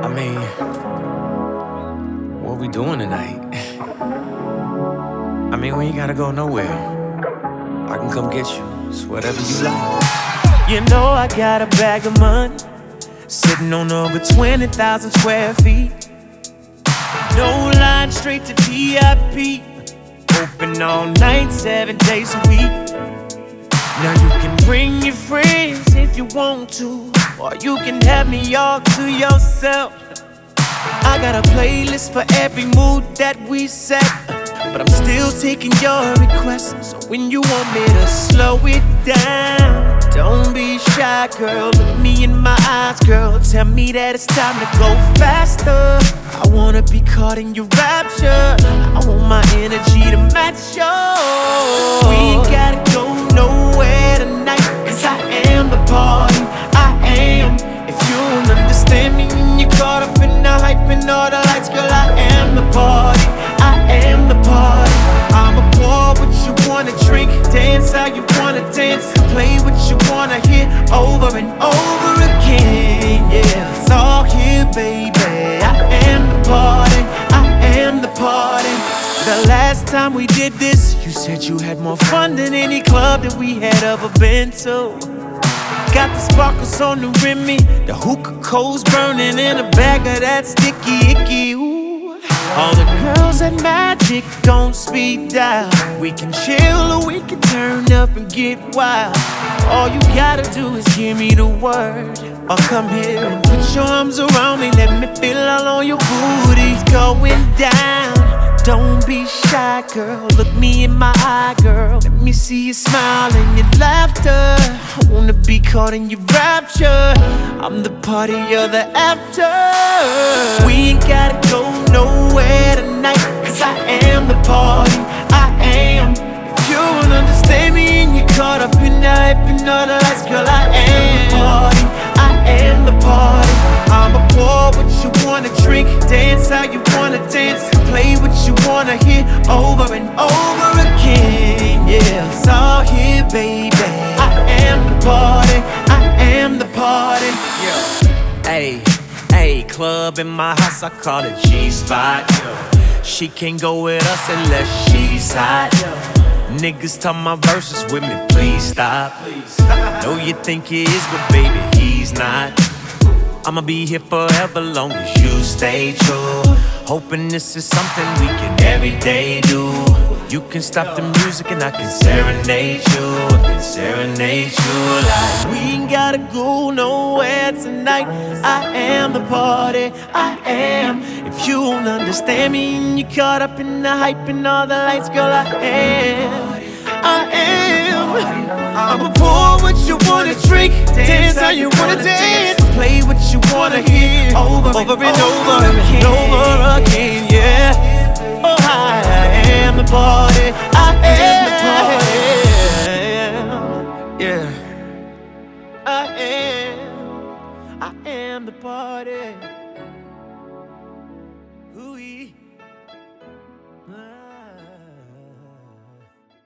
mean, what we doing tonight? I mean, we ain't gotta go nowhere. I can come get you. It's whatever you like. You know I got a bag of money sitting on over 20,000 square feet. No line, straight to VIP. Open all night, 7 days a week. Now you can bring your friends if you want to, or you can have me all to yourself. I got a playlist for every mood that we set, but I'm still taking your requests. So when you want me to slow it down, don't be shy, girl. Look me in my eyes, girl. Tell me that it's time to go faster. I wanna be caught in your rapture. I want my energy to match yours. We ain't gotta go nowhere tonight, 'cause I am the party. I am. If you don't understand me and you're caught up in the hype and all the lights, girl, I am the party. I am the party. I'ma pour what you wanna drink, dance how you wanna dance, play what you wanna hear over and over again. Yeah, it's all here, baby. I am the party. I am the party. The last time we did this, you said you had more fun than any club that we had ever been to. Got the sparkles on the Remy, the hookah coals burning in a bag of that sticky icky. Ooh. All the girls at Magic don't speed dial. We can chill or we can turn up and get wild. All you gotta do is give me the word, or come here and put your arms around me. Let me feel all on your booty. It's going down. Don't be shy, girl. Look me in my eye, girl. Let me see your smile and your laughter. I wanna be caught in your rapture. I'm the party, you're the after. We ain't gotta go nowhere tonight, 'cause I am the party. I am. If you don't understand me and you're caught up in the hype and all the lights, girl, I am the party. I am the party. I'ma pour what you wanna drink, dance how you wanna dance, play what you wanna hear over and over again. Yeah, it's all here, baby. I am the party. I am the party. Yeah. Ayy, club in my house, I call it G-Spot. She can't go with us unless she's hot. Niggas talk my verses with me, please stop. Know you think he is, but baby, he's not. I'ma be here forever, long as you stay true. Hoping this is something we can every day do. You can stop the music and I can serenade you. I can serenade you like we ain't gotta go nowhere tonight. I am the party. I am. If you don't understand me and you're caught up in the hype and all the lights, girl, I am. I am. I'ma pour what you wanna drink, dance how you wanna dance, play what you wanna hear over and over again. Yeah. Oh, I am the party. I am the party. yeah. I am the party.